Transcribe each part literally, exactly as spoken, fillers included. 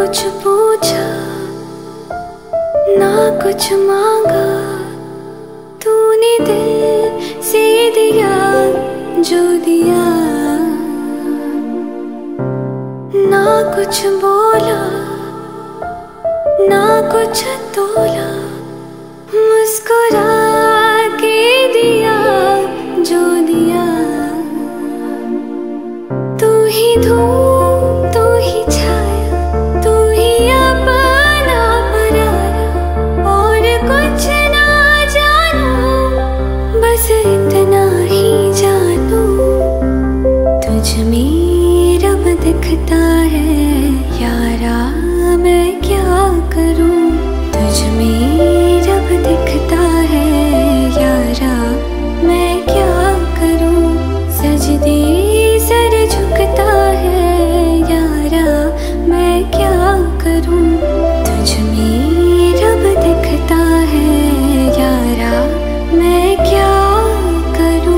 कुछ पूछा ना कुछ मांगा, तूने दिल से दिया जो दिया। ना कुछ बोला ना कुछ तोला, मुस्कुरा के दिया जो दिया। तू ही धूप तू ही छाया, तू ही अपना पराया, और कुछ ना जानू, बस इतना ही जानू। तुझ में रब दिखता है यारा, मैं क्या करूं। तुझ में रब दिखता है यारा, मैं क्या करूं। सजदे सर झुकता है यारा, मैं क्या करूं। तुझ में रब दिखता है यारा, मैं क्या करूं।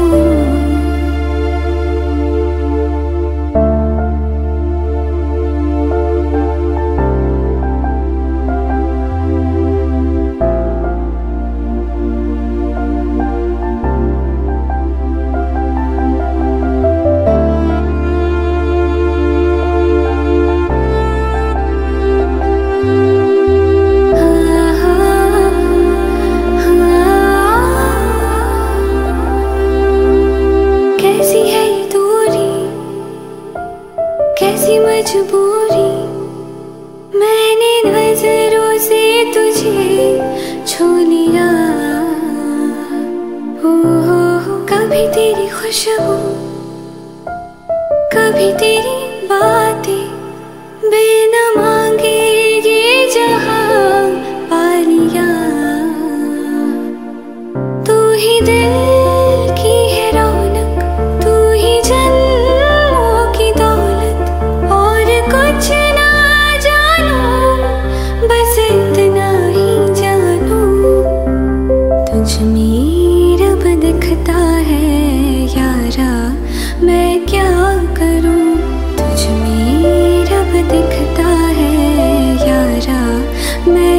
कैसी है ये दूरी, कैसी मजबूरी, मैंने नजरों से तुझे छू लिया। हो हो हो कभी तेरी खुशबू, कभी तेरी बातें, बिना मांगे ये जहां पा लिया। तू ही दिल की है रौनक, तू ही जन्मों की दौलत, और कुछ ना जानू, बस इतना ही जानू। तुझ में रब दिखता है यारा, मैं क्या करूं। तुझ में रब दिखता है यारा, मैं